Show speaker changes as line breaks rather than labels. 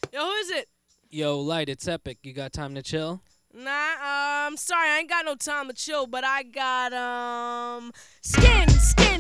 Yo, who is it?
Yo, Light, it's Epic. You got time to chill?
Nah, I'm sorry, I ain't got no time to chill, but I got, skin,